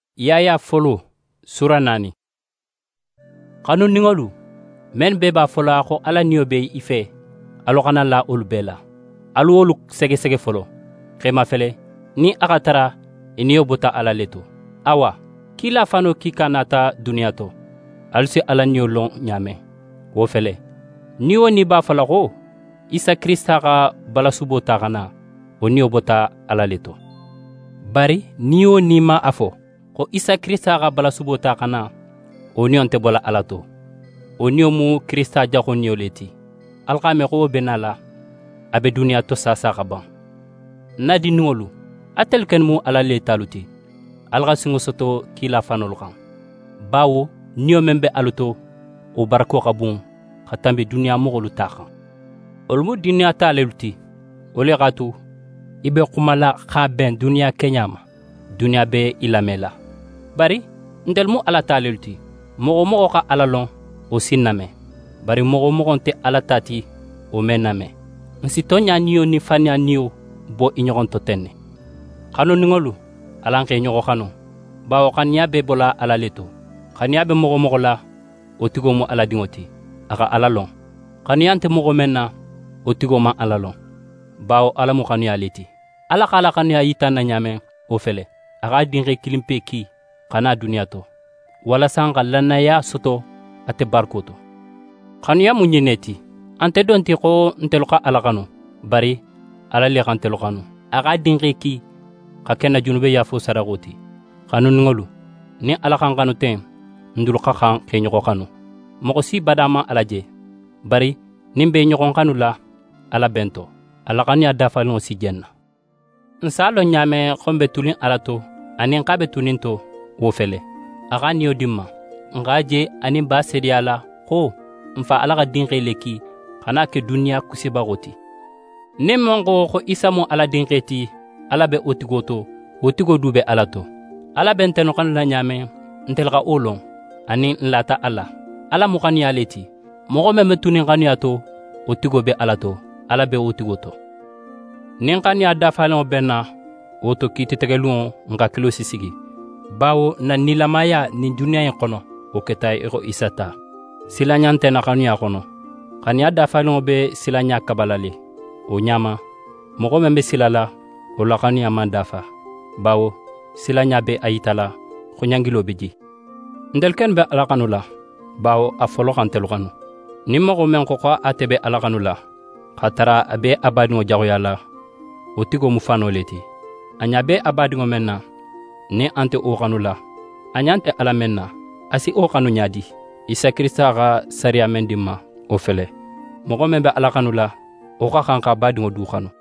Yaya folo sura 4. Kanu ningolu men be ba fola ko ala niyo be ife alo kana la olu bela alu olu sege folo khema fele ni akatara iniyo bota ala leto awa kila fano kikanata duniyato alsi ala niyo lon nyame wo fele niyo ni ba fola ko Isa Krista ka balasubo ta kana oniyo bota ala leto bari niyo ni ma afo ko Isa Krista ka balasubo ta kana oniyo nte bola alato oniyo mu Krista jako niyo leti alkame ko benala abe duniya to sasa ka ban nadi nungolu atel ken mu ala letaluti alga singo soto kila fanol kan bawo niyo membe aluto o barako ka bun khatambe duniya mogolu ta kan olmu duniya ta leluti ole gatu ibe kumala kha ben duniya kenyama duniya be ilamela bari ndelmu ala ta leluti mogo ka alalon o sinname bari mogo nte ala tati o mename nsi tonya niyo ni fanya niyo bo inyogon to tenne kanu ningolu alanke nyogo kanu bawo kanya be bola ala leto kanya be mogo la o tigo mo ala dingoti aka alalon kanya ante mogo menna o tigo ma alalon bawo ala mo kanya leti ala kala kanya yitana nyame o fele aka dinge kilimpe ki kana duniya to wala sanga lanaya soto ate barkoto kanya munyineti ante donti ko nteluka alakanu bari ala le kan telukanu aga dinge ki ka kenna junube ya fo saragoti kanu ngolu ni ala kan kanu tem ndul ka kan ke nyoko kanu moko si badama alaje bari nimbe nyoko kanu la ala bento ala kan ya dafalon si jenna nsalo nyame khombe tulin alato anin kabe tuninto wo fele aga niyo dimma ngaje anin ba seriala ko mfa ala ga dinge leki kana ke duniya kusiba goti nemongo ko isamo ala dingeti ala be otigo dube alato ala benteno kan la nyame ntelga olon ani lata ala mukani aleti mogo meme tunin kaniyato otigo be alato ala be otigoto nin kaniya dafalon benna oto kiti tegelun nga kilo sisigi bawo na nilamaya ni duniya en kono o ketay ego isata silanyante na kaniya kono kaniya dafalon be silanya kabalale o nyama mogo membe silala o lakani aman dafa bawo silanya be ayitala khonyangilo beji ndelken be alakanula bawo afolo kan telukanu ni mogo men ko atebe alakanula khatara abe abadingo jagoyala o tigo mufano leti anya be abadingo menna ne ante o kanula anyante ala menna asi o kanu nyadi Isa Krista ga sariya mendima o fele mogo membe alakanula o ka kan ka badingo du kanu